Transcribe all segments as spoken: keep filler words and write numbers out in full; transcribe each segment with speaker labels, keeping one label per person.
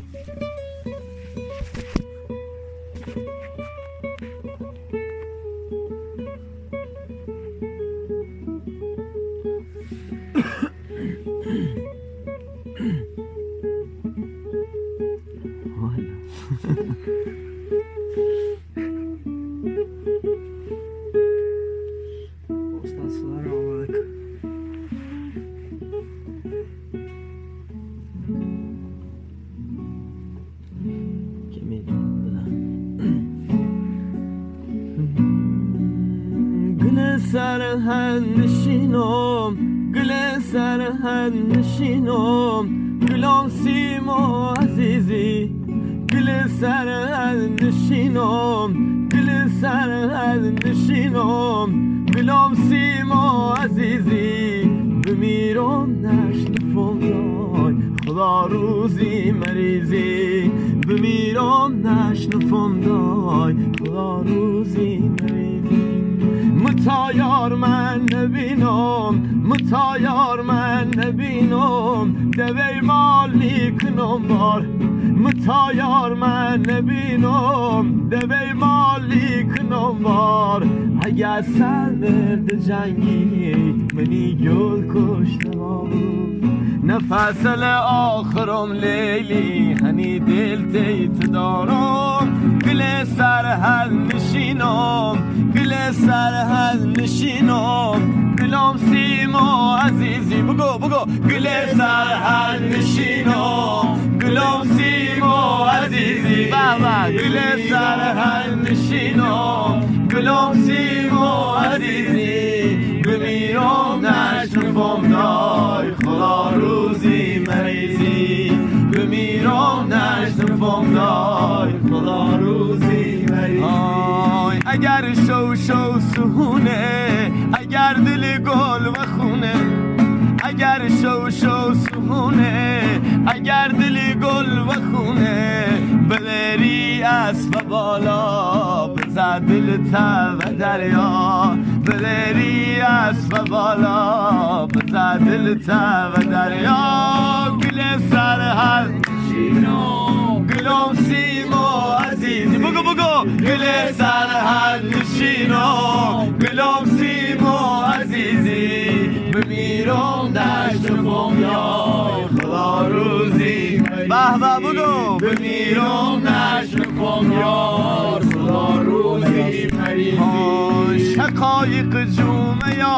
Speaker 1: سرهن نشینم گل سرهن نشینم گلام سیما عزیزی گل سرهن نشینم گل سرهن نشینم گلام سیما عزیزی بمیرم نشنفم دای خدا روزی مریضی بمیرم نشنفم دای خدا روزی مریضی متایار من نبینم متایار من نبینم دوی مالی کنم بار متایار من نبینم دوی مالی کنم بار اگر سرد جنگی منی گل کشته بود نفصل آخرم لیلی هنی دل تیت دارم گل سرحل نشینم گل سرحل نشینم گلام سیما عزیزی بگو بگو گل سرحل نشینم گلام سیما عزیزی بابا گل سرحل نشینم گلام سیما عزیزی بمیرم نشنفم دای خدا روزی مریضی بمیرم نشنفم دای خدا روزی مریضی اگر شو شو سهونه اگر دل گل و خونه اگر شو شو سهونه اگر دل گل و خونه ببری اسب بالا بزد دل تا و دریا ببری اسب بالا بزد دل تا و دریا گل سرحل نشینم گلام سیما عزیزی بگو بگو گل سرحل نشینم گلام سیما عزیزی بمیرم نشنفم یای خدا روزی به به بگو بمیرم نشنفم یار خدا روزی مریضی شقایق جوم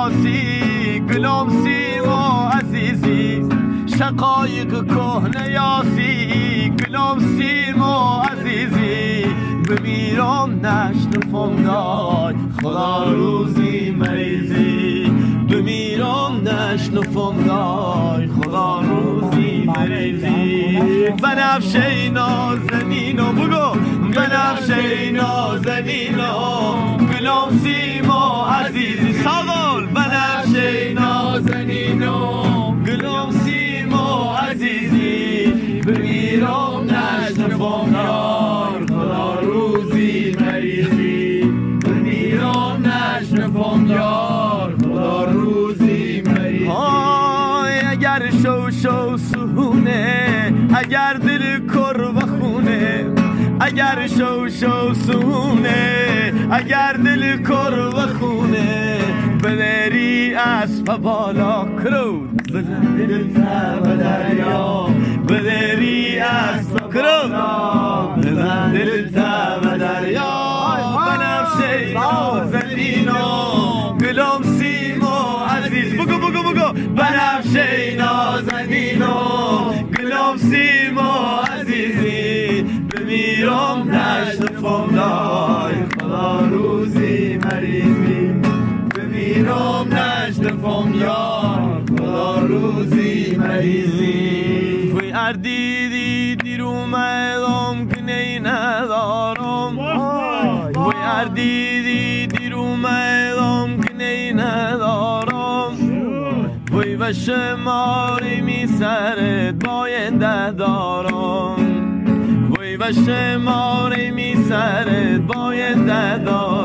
Speaker 1: یاسی گلام سیما عزیزی شقایق کهنه یاسی گلام سیما عزیزی بمیرم نشنفم دای خدا روزی مریضی بمیرم نشنفم دای خدا روزی مریضی بنفشه نازنینو بگو بنفشه نازنینو گلام سیما عزیزی ساغل بنفشه نازنینو گلام سیما عزیزی بمیرم نشنفم یار خدا روزی مریضی بمیرم نشنفم یار خدا روزی مریضی اگر شو شو سهونه اگر دل کر و خونه اگر شو شو سونه اگر دل کر و خونه ببری اسب بالا کرود بزن دل تا و دریا ببری اسب کرود بزن دل تا و دریا بنفشه نازنینو گلام سیما عزیز بگو بگو بگو بنفشه نازنینو گلام سیما عزیزی بمیرم نشنفم دای خدا روزی مریضی بمیرم نشنفم یار خدا روزی مریضی وی اردیدی دیرو میدم که نی ندارم وی اردیدی دیرو میدم که نی ندارم وی و شماری می سرت باینده دارم وی و شماری می سرت باینده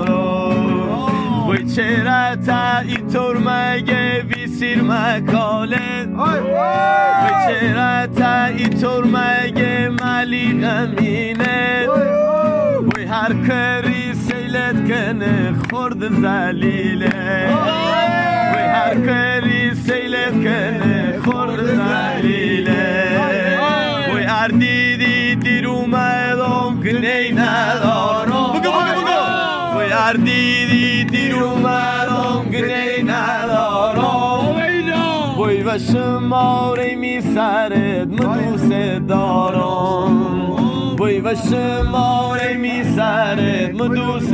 Speaker 1: دارم وی چرا تا ای طور مگه بی سیر مکاله وی چرا تا ای طور مگه ملی غمینه وی هر کری سیلت کنه خورد زلیله وی هر کری سیلت کنه خورد زلیله وی هر دیدی دیر اومدم گنی ندارم بگو بگو بگو وی هر دیدی دیر اومدم گنی ندارم وی و شماره می سرت مدوست دارم وی و شماره می سرت مدوست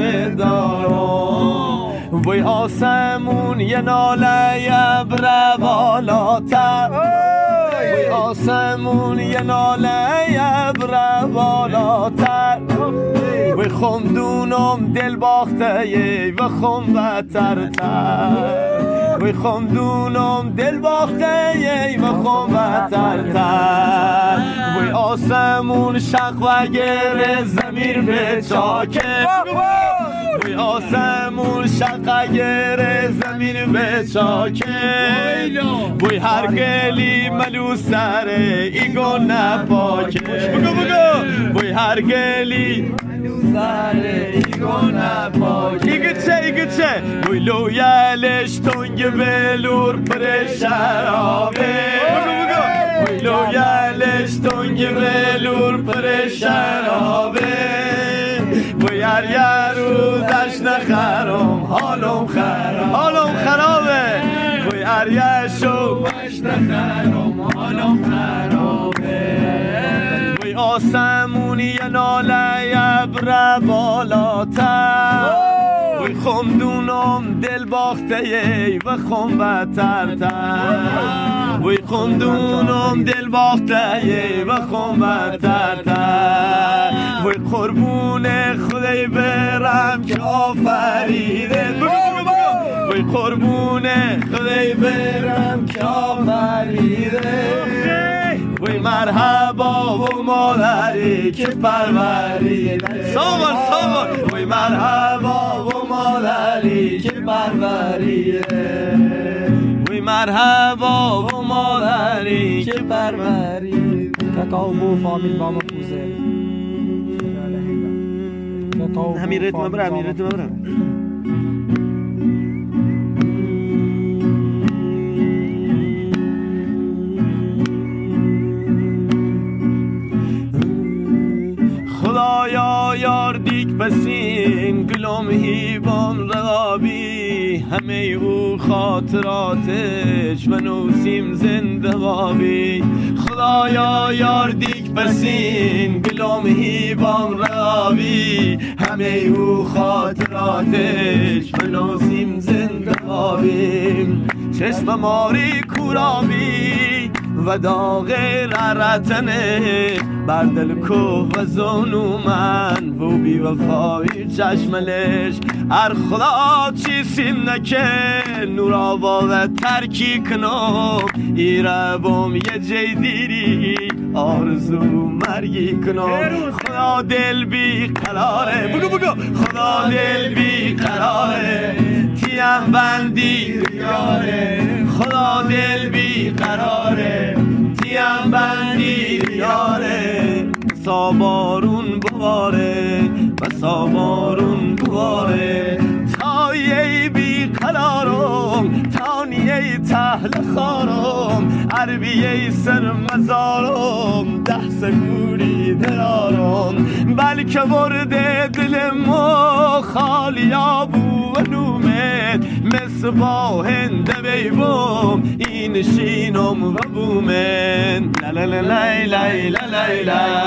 Speaker 1: دارم وی آسمون یه ناله ابر بالاتر وی آسمون یه ناله ابر بالاتر وی خمدونم دل باخته یه و خم بتر تر وی خمدونم دل باخته یه و خم بتر تر وی آسمون شق و گره زمیر به چاکه وی آسمون شق گره زمین به چاکه وی هر گلی ملو سره ایگو نپاکه بگو بگو وی هر گلی سره ایگو نپاکه ایگو چه ایگو چه وی لویلش تنگ بلور پر شرابه بگو بگو وی لویلش تنگ بلور پر شرابه وی هر یه روزش نخرم حالم خراب حالم خرابه وی هر یه شوش نخرم حالم خرابه وی آسمونی یه ناله ابر بالاتر وی خمدونم دل باخته یه و خم بتر تر وی خمدونم دل باخته یه و خم بتر تر وی قربون خدای برم که آفریده وی قربون خدای برم که آفریده وی مرحبا و مادری که پروریده سامان سامان وی مرحبا و مادری که پروریده وی مرحبا و مادری که پروریده
Speaker 2: کاکاو بو فامیل بابا کوزه
Speaker 1: همین ریتم برم همین ریتم برم خدایا یار دیگ بسین گلوم هیبام رقابی همه او خاطراتش و نوسیم زنده بابی خدایا یار دیگ بسین گلوم هیبام رقابی همه او خاطراتش و نوسیم زنده بابی چشم ماری کورابی و داغ رتنه بر دل کوه و زونو من و بی وفایی چشملش ار خدا چی سیم نکه نور آواز ترکی کنم ایره بوم یه جی دیری آرزو مرگی کنم خدا دل بی قراره بگو بگو خدا دل بی قراره تیم بندی ریاره خدا دل بی قراره تیم بندی ریاره بسا بارون بواره بسا بارون بواره تایه بی قرارم تانیه تحل خارم عربیه سر مزارم ده سگوری درارم بلکه ورده دل ما خالیا بو و نومت مصباح هنده بیبوم این شینم و بومن لا لا لا لا لا لا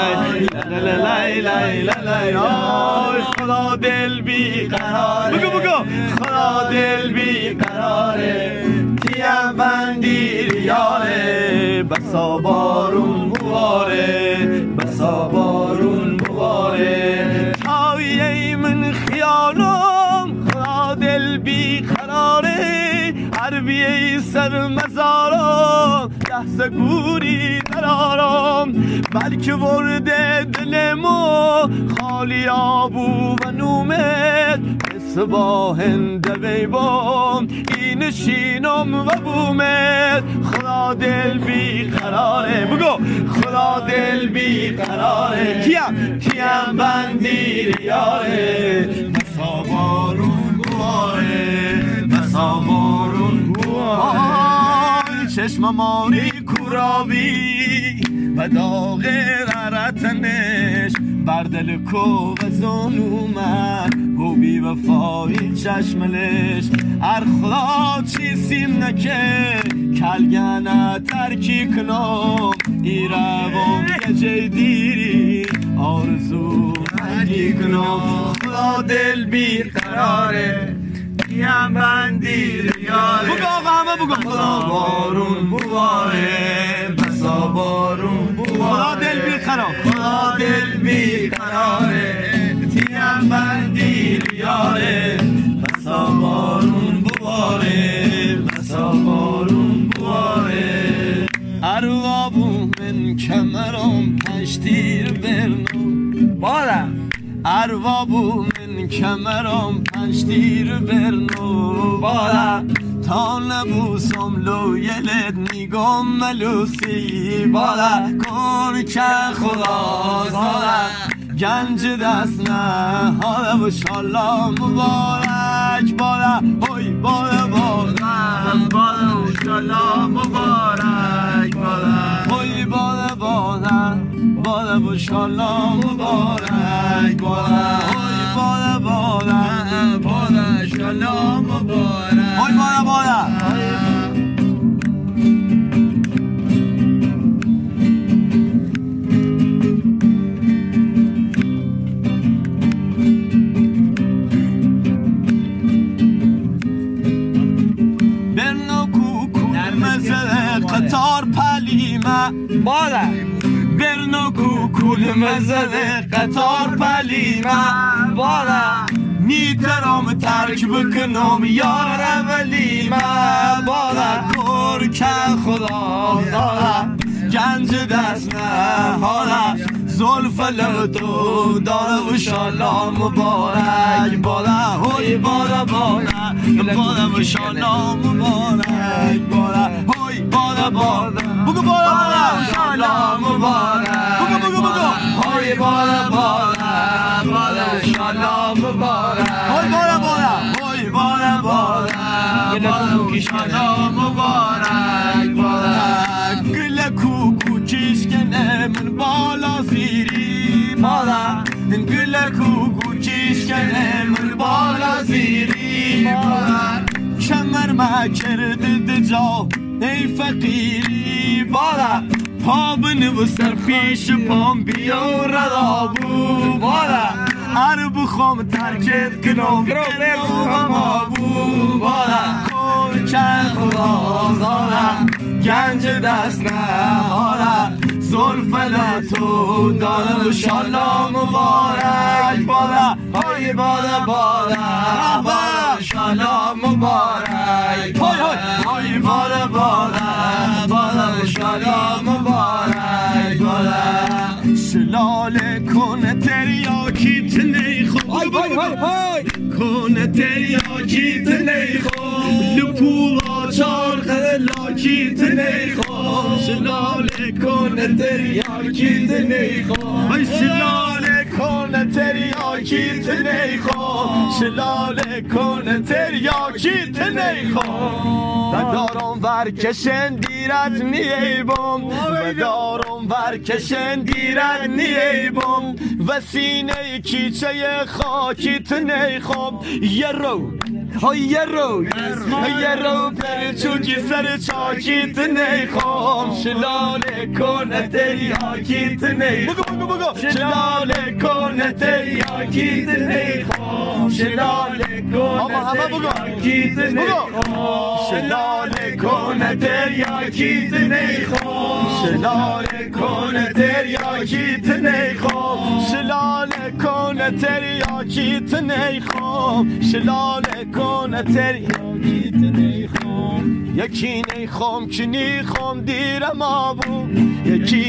Speaker 1: لا لا لا خدا دل بی قراره بگو بگو خدا دل بی قراره تیم بندی ریاره بسا بارون بواره بسا بارون بواره تایه من خیالم خدا دل بی قراره عربیه سر مزارم لحظه گوری درارم بلکه ورده دل ما خالی آبو و نومت با هنده بیبام این شینم و بومت خدا دل بی قراره بگو خدا دل بی قراره کیم کیم بندی ریاره بسا بارون بواره بسا بارون بواره چشم ماری کورابی و داغ غرطنش بر دل کو و زن اومد و بی وفایی چشملش ار خدا چی سیم نکه کلگنه ترکی کنم ای روام گجه دیری آرزو نگی کنم خدا دل بی قراره یم بندی ریاره بگو آقا همه بگو خدا بارون بواره بسا بارون بواره خدا دل بی قرار خدا دل بی قراره تیم بندی ریاره بسا بارون بواره بسا بارون بواره اروابو من کمرم پشتیر برنو بالا اروابو من کمرم پشتیر برنو بالا تا نبوسم لویلت نیگم ملوسی بالا کن که خدا زالا گنج دست نه حالا و شالله مبارک بالا اوی بالا بالا بالا و شالله مبارک بالا اوی بالا بالا بالا و شالله مبارک بالا اوی بالا بالا بالا شالله مبارک اوی بالا بالا قطار پلیمه بالا برنو کوکول مزده قطار پلیمه بالا نیترام ترک بکنم یار اولیمه بالا کور که خدا دارم گنج دست نه حالا زلف لطو داره و شالا مبارک بالا ہوی بالا بالا بالا و شالا مبارک بالا ہوی بالا بالا بگو بالا بالا شالا مبارک بگو بگو بگو ہوی بالا بالا بالا شالا مبارک ہوی بالا بالا ہوی بالا بالا بالا شالا مبارک بالا گل کوکو چشکنه من بالا زیری بالا گل کوکو چشکنه من بالا زیری بالا کمر ما کرده جا ای فقیری بالا پا بنوستر پیش پام بیا ردابو بالا هر بخوام ترکت کنم کنم آبو بالا کن که خدا زارم گنج دست نه حالا زلف لطو داره و شالا مبارک بالا های بالا بالا بالا شالا مبارک های های بالا بالا بالا شالا مبارک بالا شلاله کنه تریاکی تنیخو های های های های کنه تریاکی تنیخو لپو آچار خلاکی تنیخو شلاله کنه تریاکی تنیخو های شلاله کنه تریاکی تنیخو شلاله کنه تریاکی تنیخو و دارم ورکشن دیرت نیبم و دارم ورکشن دیرت نیبم و سینه کیچه خاکی تنیخم یه رو های یه رو یه رو پرچوکی سر چاکی تنیخم شلاله کنه تریاکی تنیخم بگو بگو بگو شلاله کنه تریاکی تنیخم شلاله کنه تریاکی تنیخم شلاله کنه تریاکی تنیخم شلاله کنه تریاکی تنیخم شلاله کنه تریاکی تنیخم شلاله کنه تریاکی تنیخم یکی نیخم که نیخم دیرم آبو یکی نیخم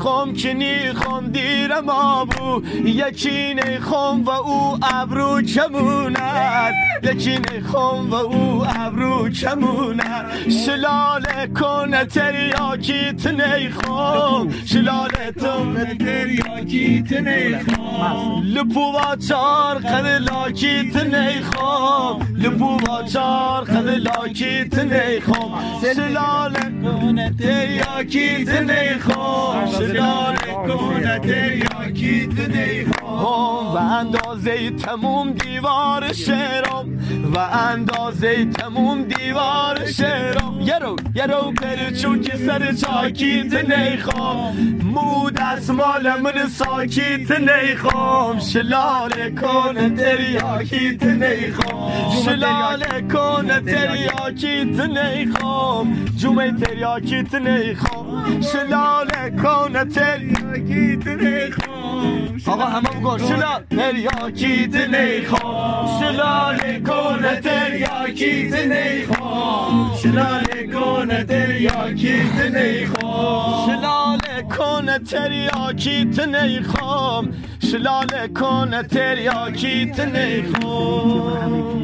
Speaker 1: نیخوام که نیخوام دیر ما بو یکی نیخوام و او ابرو کموند یکی نیخوام و او ابرو کموند شلاله کنه تریاکیت نیخوام شلاله تونه تریاکیت نیخوام لپو با چار قد لاکیت نیخوام لپو با چار قد لاکیت نیخوام شلاله کنه تریاکیت نیخوام شلاله کنه تریاکیت نیخوام و اندازه تموم دیوار شهرام و اندازه تموم دیوار شهرام یه رو یه رو بره چون که سر چاکیت نیخوام مو دستمال من ساکیت نیخوام شلاله کنه تریاکیت نیخوام شلاله کنه تریاکیت نیخوام جمعه تریاکیت نیخوام شلاله کنه تریاکیت نیخوام آقا همه بگو شلاله تریاکیت نیخوام شلاله کنه تریاکیت نیخوام شلاله کنه تریاکیت نیخوام شلاله کنه تریاکیت نیخوام شلاله کنه تریاکیت نیخوام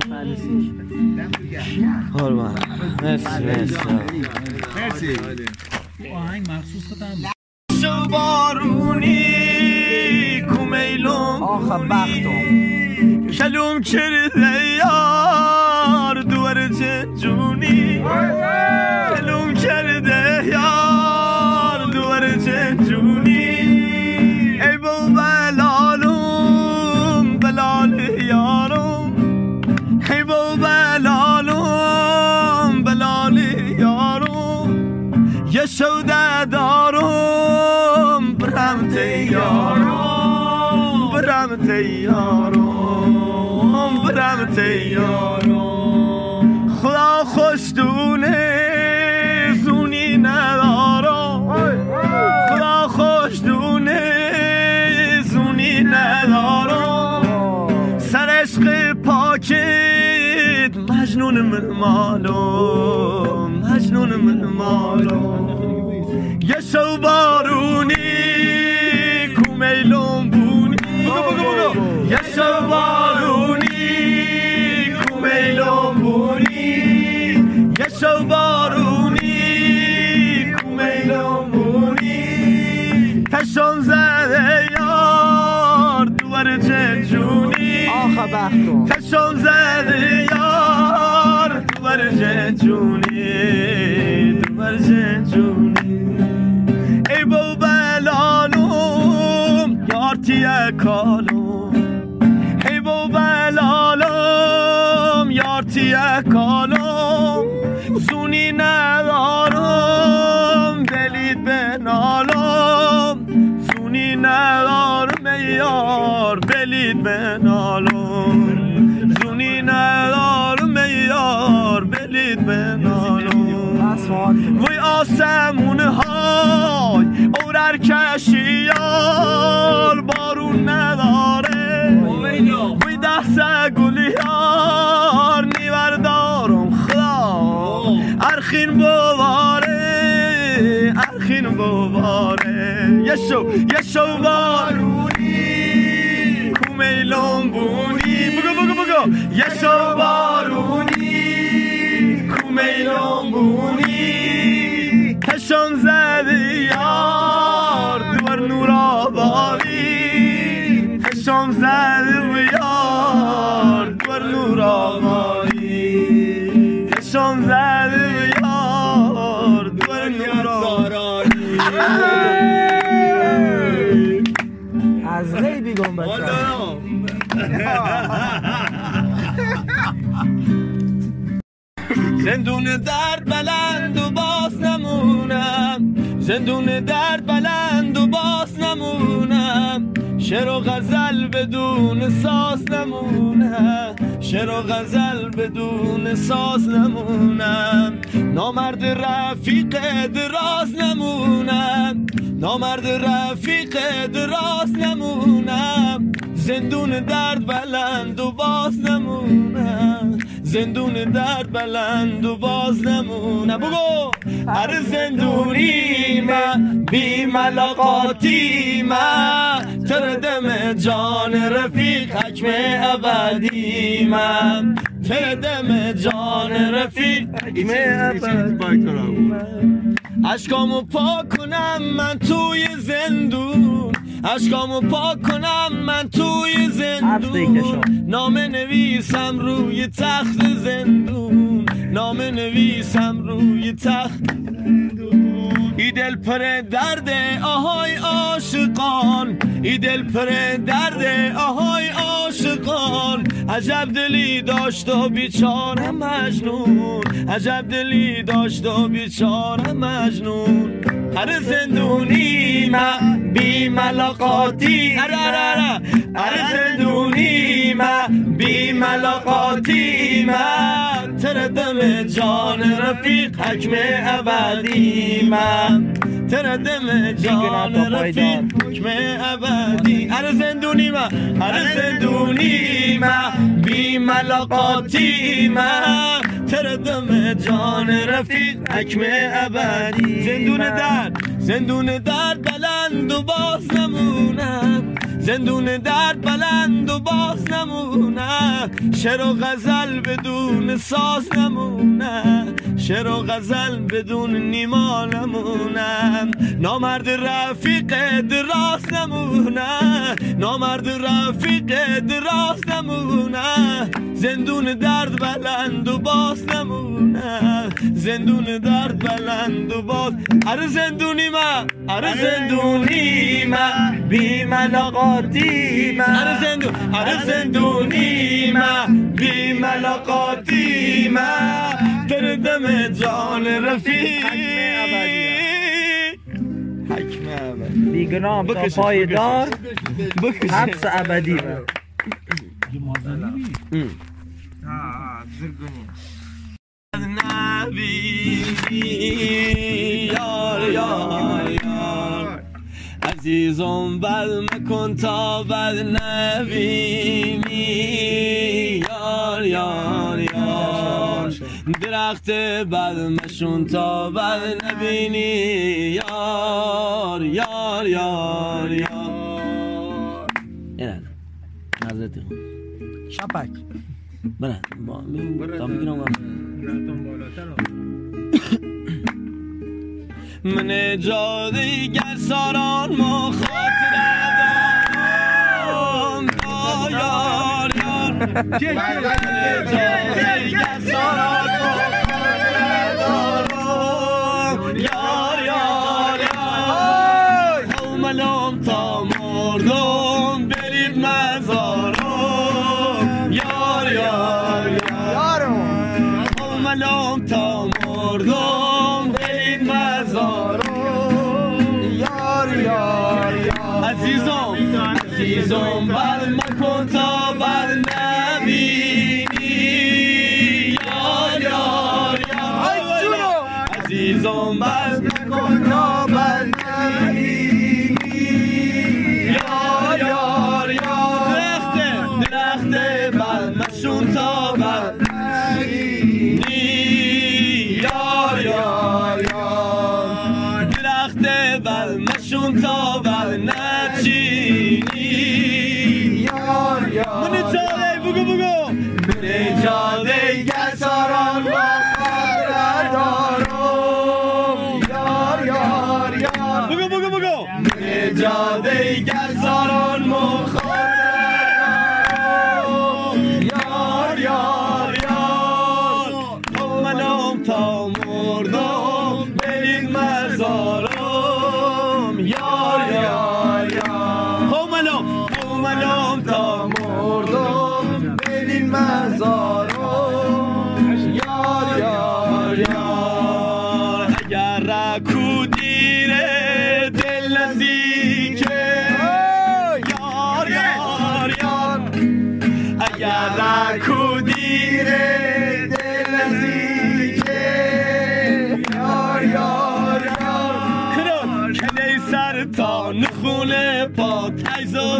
Speaker 1: قربان مرسی مرسی
Speaker 3: مرسی آهنگ مخصوص دادم
Speaker 1: شو بارونی کومیلوم
Speaker 2: آخه بختم
Speaker 1: کلوم کرده یار دوار جنجونی کلوم کرده یار دوار جنجونی ای بو بلالوم بلال یارم ای بو بلالوم بلال یارم یه شوده دارم برم تیارم برم تیارم برم تیارم خدا خوشدونه زونی ندارم خدا خوشدونه زونی ندارم سر عشق پاکت مجنون من مالم مجنون من مالم یه شو بارونی کومیلم بونی بگو بگو بگو یه شو بارونی کومیلم بونی یه شو بارونی کومیلم بونی تشم زده یار دوار جنجونی
Speaker 2: آخه بختم
Speaker 1: تشم زده یار دوار جنجونی دوار جنجونی ای بو بلالوم یار تیه کالوم ای بو بلالوم یار تیه کالوم زونی ندارم دلید بنالم زونی ندارم یار بلید بنالم زونی ندارم یار بلید بنالم وی آسمون های اورر کشیار بارون نداره وی دست گلیار نیور دارم خدا ارخین بواره ارخین بواره یه شو یه شو بارونی کومیلم بونی بگو بگو بگو یه شو بارونی کومیلم بونی کشم زده یار دوار نور آبادی کشم زده یار دوار نور آبادی کشم زده یار دوار نور آبادی
Speaker 2: از غیبی گم بچه
Speaker 1: زندون درد بلند و باز نمونم زندون درد بلند و باز نمونم شعر و غزل بدون ساز نمونم شعر و غزل بدون ساز نمونم نامرد رفیق دراز نمونم نامرد رفیق دراز نمونم زندون درد بلند و باز نمونم زندون درد بلند و باز نمونم بگو هر زندونی من بی ملاقاتی من تردم جان رفیق حکم ابدی من تردم جان رفیق حکم ابدی اشکامو پاک کنم من توی زندون اشکامو پاک کنم من توی زندون نام نویسم روی تخت زندون نام نویسم روی تخت ای دل پر درد آهای عاشقان ای دل پر درد آهای عاشقان عجب دلی داشت و بیچاره مجنون عجب دلی داشت و بیچاره مجنون هر زندونی من بی ملاقاتی اره اره اره هر زندونی من بی ملاقاتی من تردم جان رفیق حکم ابدی من تردم جان رفیق حکم ابدی هر زندونی من هر زندونی من بی ملاقاتی من تردم جان رفیق حکم ابدی زندون درد زندون درد بلند و باز نمونم زندون درد بلند و باز نمونه شعر و غزل بدون ساز نمونه شعر و غزل بدون نیما نمونه نامرد رفیق دراز نمونه نامرد رفیق دراز نمونه زندون درد بلند و باز نمونه زندون درد بلند و باز هر زندونی من هر زندونی من بی ملاقاتی من هر زندون هر زندونی من بی ملاقاتی من تردم جان رفیق حکم ابدی
Speaker 2: بیگناه تا پایدار حبس ابدی
Speaker 1: نبینی یار یار یار عزیزم بد مکن تا بد نبینی یار یار یار درخت بد مشون تا بد نبینی یار یار یار یار اینه نظرت خون
Speaker 2: شپک
Speaker 1: بله با میگم تا میگیرم من جاده گر ساران مخاطره دارم یار یار من جاده گر ساران مخاطره دارم یار یار یار حوملم تا مردم برید مزارم یار یار یار حوملم تا مردم برید مزارم یار یار یار عزیزم عزیزم بد مکن تا بد نبینی یار یار یار عزیزم بد مکن تا بد نبینی یار یار یار درخت درخت بد مشون تا بد نبینی یار یار یار درخت بد مشون تا بد نچینی یار یار من جاده بگو بگو من جاده گساران مخاطره دارم یار یار یار بگو بگو بگو من جاده گساران مخاطره دارم یار یار یار منم تا مردم برید مزارم یار یار یار منم منم تا مردم برید مزارم یار یار یار اگر رکو دیره دل نزدیکه یار یار یار اگر رکو دیره دل نزدیکه یار یار یار کلی سر تا نخونه پا تیز و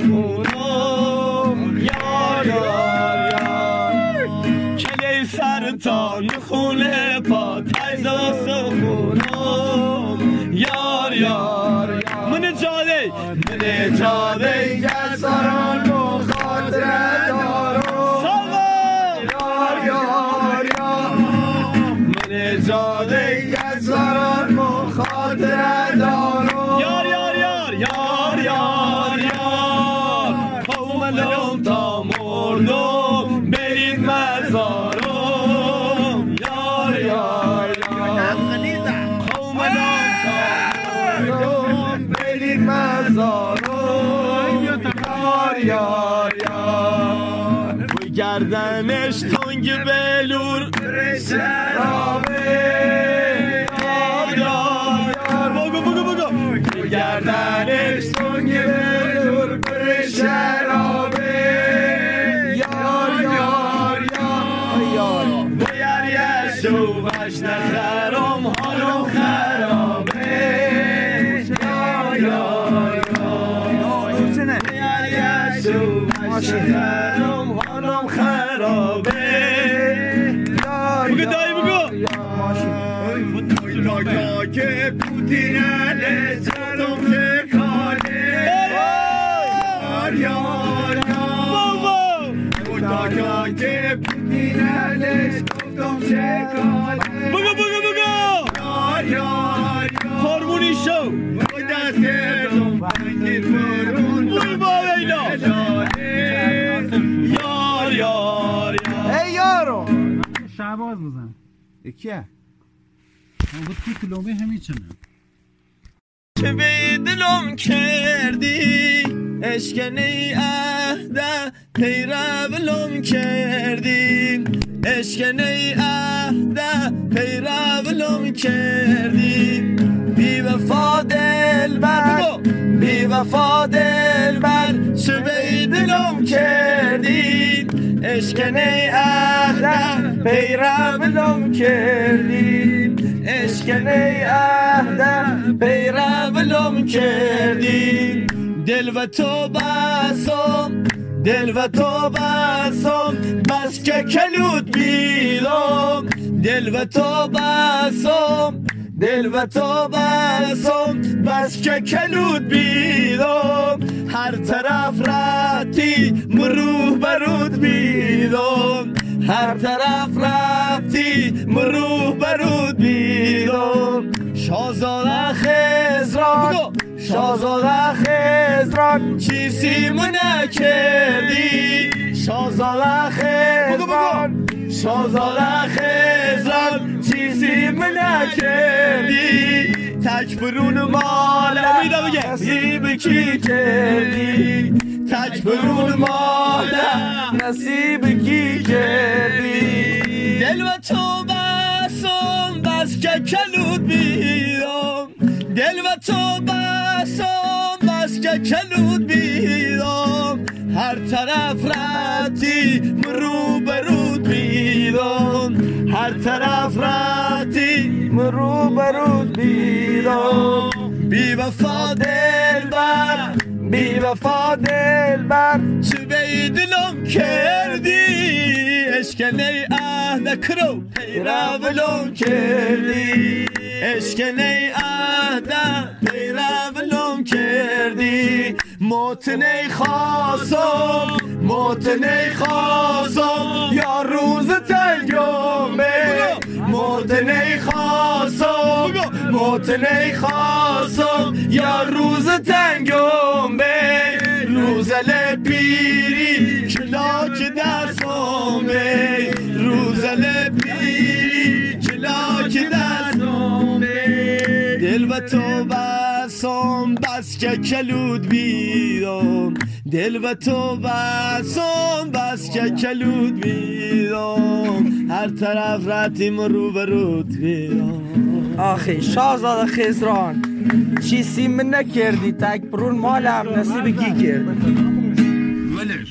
Speaker 1: سخونم یار یار یار کلی سر تا نخونه پا تیز و سخونم من جاده گذاران مخاطره دارم یار یار یار من جاده گذاران مخاطره دارم یار یار یار یار یار یار قوملم تا مردم برید مزارم یار یار یار قوملم تا مردم برید مزارم یار یار یار و گردنش تنگ بلور شرابه یار یار یار بگو بگو بگو و گردنش تنگ بلور شرابه یار یار یار یار باید یشو وش نخرم حالم خرابه یار یار یار باید یشو وش نخرم حالم خرابه بگو دایی بگو که پوتین لجرم تکاله یار یار یار مدادا که پوتین لجرم تکاله بگو بگو بگو یار یار هارمونی شو بگو دستم بگیر برون بگو با لیلا یار یار
Speaker 2: ای یارو
Speaker 3: شعباز بزن
Speaker 2: یکیه
Speaker 3: بود که کلومه همین چنه
Speaker 1: چه به دلم کردی اشکنه عهده پیرولم کردی اشکنه عهده پیرولم کردی بی وفا دلبر بی وفا دلبر چه به دلم کردی اشکنه عهده پیرولم کردی اشکنه عهده پیرولم کردی دل و تو بسم دل و تو بسم بس که کلود بیدم دل و تو بسم دل و تو بسم بس که کلود بیدم هر طرف رفتی مروح برود بیدم هر طرف رفتی مروح برود بیدم شازاده خزران شازاده خزران چیزی منه کردی شازاده خزران شازاده خزران چیزی منه کردی تک برون مالم نصیب کی کردی تک برون مالم نصیب کی کردی دل و تو بسم بس که کلود بیدم دل و تو بسم بس که کلود بیدم هر طرف رفتی مرو برود بیدم هر طرف رفتی مرو برود بیدم بی وفا دلبر بی وفا دلبر چه به دلم کردی اشکنه عهد کرو پیرولم کردی اشکنه عهد پیرولم کردی موتنه خواستم موتنه خواستم یا روز تنگم موتنه خواستم موتنه خواستم یا روز تنگم روز لپیری کلاک دستم روز لپیری کلاک دستم دل و تو بسم بس که کلود بیدم دل و تو بسم بس که کلود بیدم هر طرف رفتیم رو برود بیدم
Speaker 2: آخی شازاده خزران چیزی من نکردی تک برون مالم نصیب کی کرد
Speaker 1: ولش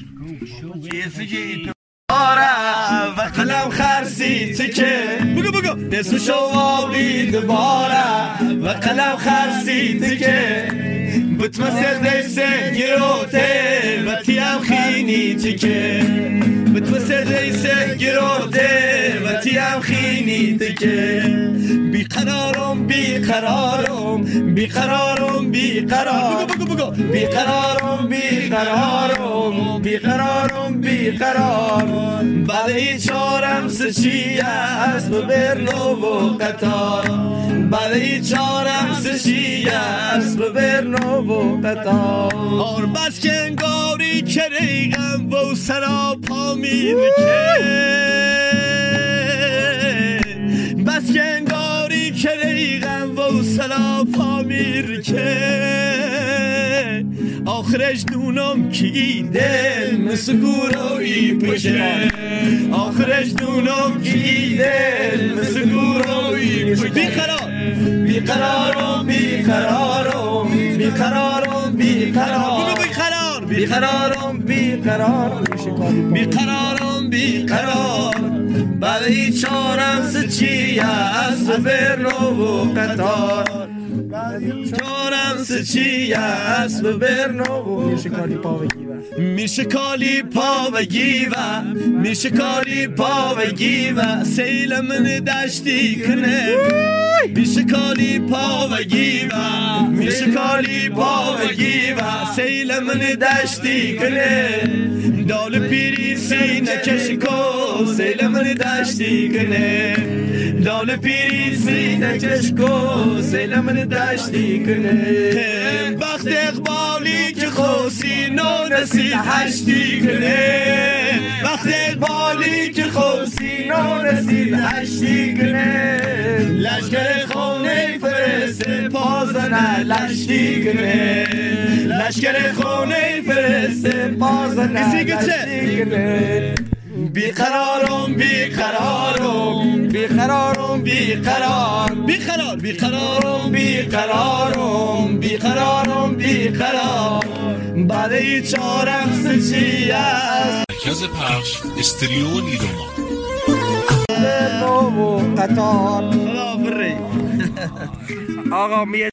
Speaker 1: چیزی آره و قلم خرسی تکه بگو بگو اسم شوابی دوباره و قلم خرسی تکه بتمسك ديسه يروتل بتيام خيني تكي متوسط رئیسه گرفته و تیم خینی تکه بیقرارم بیقرارم بیقرارم بیقرار بگو بگو بگو بیقرارم بیقرارم بیقرارم بیقرار بعد هیچ چارم سچی است به برنو و قطار بعد هیچ چارم سچی است به برنو و قطار آر بس که انگاری که ریغم و سرا پا میرکه بس که انگاری که ریغم و سرا پا میرکه آخرش دونم کی دل مثل گروهی پشه آخرش دونم کی دل مثل گروهی پشه بیقرار بیقرارم بیقرارم بیقرارم بیقرار بیقرار بیقرارم بیقرار بیقرارم بیقرار بعد هیچ چارم سچی است برنو و قطار چارم سچی است به برنو
Speaker 2: میشه کالی پا و گیوه
Speaker 1: میشه کالی پا و گیوه میشه کالی پا و گیوه سیل من دشتی کنه میشه کالی پا و گیوه میشه کالی پا و گیوه سیل من دشتی کنه دال پیری سینه کشکو سیل من دشتی کنه دال پیری سینه کشکو سیل من دشتی کنه وقت اقبالی که خوصی نو نسید هشتی کنه وقت اقبالی که خوصی نو نسید هشتی کنه لشکر خونه فرسته پازنه لشتی کنه لشکر خونه فرسته پازنه لشتی کنه بیقرارم بیقرارم بیقرارم بیقرار بیقرار بیقرارم بیقرارم بیقرارم بیقرار بعد هیچ چارم سچی است
Speaker 4: مرکز پخش استریو نیروما
Speaker 2: برنو و قطار
Speaker 1: آقا بری
Speaker 2: آقا می